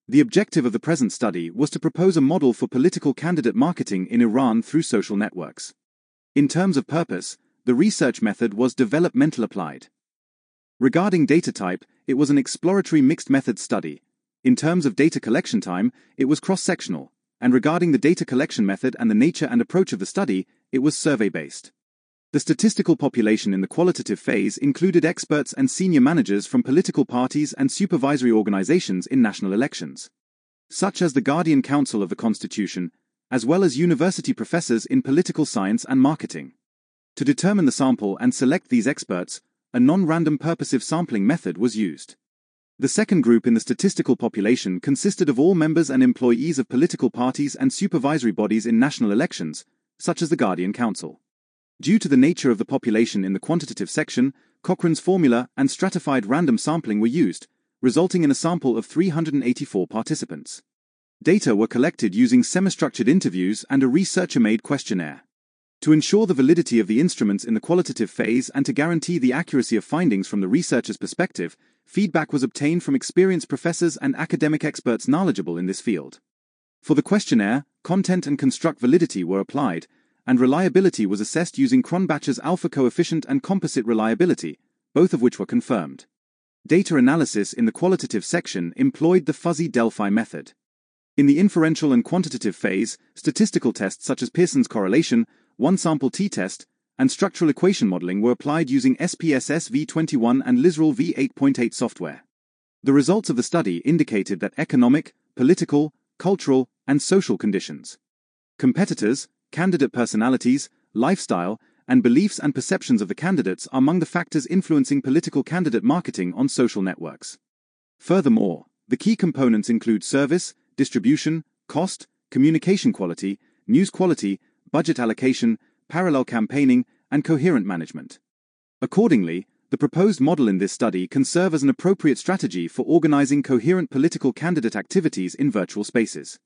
The objective of the present study was to propose a model for political candidate marketing in Iran through social networks. In terms of purpose, the research method was developmental applied. Regarding data type, it was an exploratory mixed method study. In terms of data collection time, it was cross-sectional, and regarding the data collection method and the nature and approach of the study, it was survey-based. The statistical population in the qualitative phase included experts and senior managers from political parties and supervisory organizations in national elections, such as the Guardian Council of the Constitution, as well as university professors in political science and marketing. To determine the sample and select these experts, a non-random purposive sampling method was used. The second group in the statistical population consisted of all members and employees of political parties and supervisory bodies in national elections, such as the Guardian Council. Due to the nature of the population in the quantitative section, Cochrane's formula and stratified random sampling were used, resulting in a sample of 384 participants. Data were collected using semi-structured interviews and a researcher-made questionnaire. To ensure the validity of the instruments in the qualitative phase and to guarantee the accuracy of findings from the researcher's perspective, feedback was obtained from experienced professors and academic experts knowledgeable in this field. For the questionnaire, content and construct validity were applied, and reliability was assessed using Cronbach's alpha coefficient and composite reliability, both of which were confirmed. Data analysis in the qualitative section employed the fuzzy Delphi method. In the inferential and quantitative phase, statistical tests such as Pearson's correlation, one-sample t-test, and structural equation modeling were applied using SPSS v21 and Liseral v8.8 software. The results of the study indicated that economic, political, cultural, and social conditions, competitors, candidate personalities, lifestyle, and beliefs and perceptions of the candidates are among the factors influencing political candidate marketing on social networks. Furthermore, the key components include service, distribution, cost, communication quality, news quality, budget allocation, parallel campaigning, and coherent management. Accordingly, the proposed model in this study can serve as an appropriate strategy for organizing coherent political candidate activities in virtual spaces.